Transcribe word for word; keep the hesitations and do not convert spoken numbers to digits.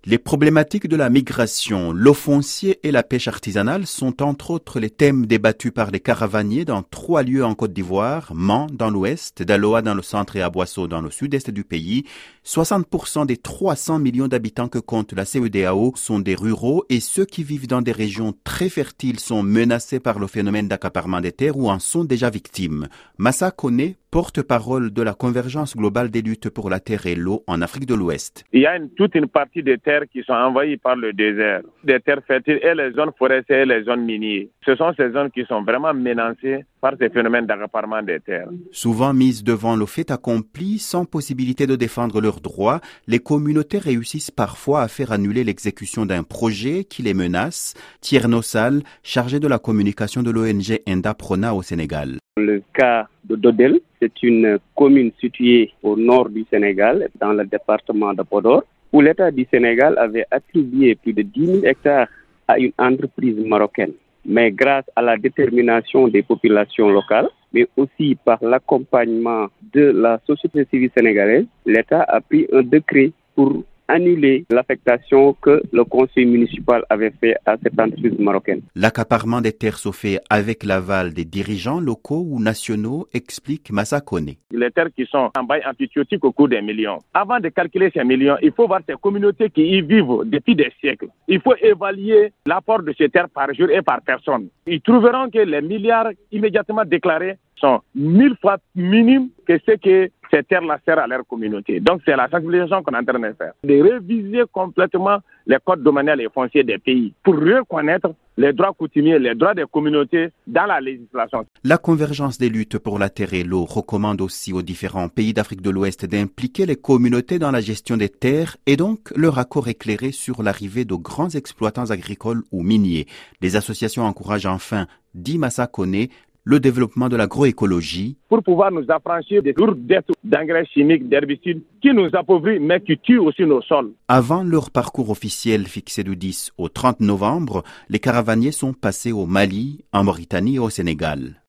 Les problématiques de la migration, l'eau foncière et la pêche artisanale sont entre autres les thèmes débattus par les caravaniers dans trois lieux en Côte d'Ivoire, Mans dans l'ouest, Daloa dans le centre et Aboissau dans le sud-est du pays. soixante pour cent des trois cents millions d'habitants que compte la C E D A O sont des ruraux et ceux qui vivent dans des régions très fertiles sont menacés par le phénomène d'accaparement des terres ou en sont déjà victimes. Massa Kone, porte-parole de la Convergence globale des luttes pour la terre et l'eau en Afrique de l'Ouest. Il y a une, toute une partie des terres qui sont envahies par le désert, des terres fertiles et les zones forestières et les zones minières. Ce sont ces zones qui sont vraiment menacées par ces phénomènes d'accaparement des terres. Souvent mises devant le fait accompli, sans possibilité de défendre leurs droits, les communautés réussissent parfois à faire annuler l'exécution d'un projet qui les menace. Tierno Sall, chargé de la communication de l'O N G Endaprona au Sénégal. Le cas de Dodel, c'est une commune située au nord du Sénégal, dans le département de Podor, où l'État du Sénégal avait attribué plus de dix mille hectares à une entreprise marocaine. Mais grâce à la détermination des populations locales, mais aussi par l'accompagnement de la société civile sénégalaise, l'État a pris un décret pour annuler l'affectation que le conseil municipal avait fait à cette entreprise marocaine. L'accaparement des terres se fait avec l'aval des dirigeants locaux ou nationaux, explique Massa Kone. Les terres qui sont en bail antibiotique au cours des millions. Avant de calculer ces millions, il faut voir ces communautés qui y vivent depuis des siècles. Il faut évaluer l'apport de ces terres par jour et par personne. Ils trouveront que les milliards immédiatement déclarés sont mille fois minimes que ce que ces terres-là servent à leur communauté. Donc c'est la sensibilisation qu'on est en train de faire. De réviser complètement les codes domaniales et fonciers des pays pour reconnaître les droits coutumiers, les droits des communautés dans la législation. La Convergence des luttes pour la terre et l'eau recommande aussi aux différents pays d'Afrique de l'Ouest d'impliquer les communautés dans la gestion des terres et donc leur accord éclairé sur l'arrivée de grands exploitants agricoles ou miniers. Les associations encouragent enfin, dit Massa Kone, le développement de l'agroécologie. Pour pouvoir nous affranchir des lourdes dettes d'engrais chimiques, d'herbicides qui nous appauvrissent mais qui tuent aussi nos sols. Avant leur parcours officiel fixé du dix au trente novembre, les caravaniers sont passés au Mali, en Mauritanie et au Sénégal.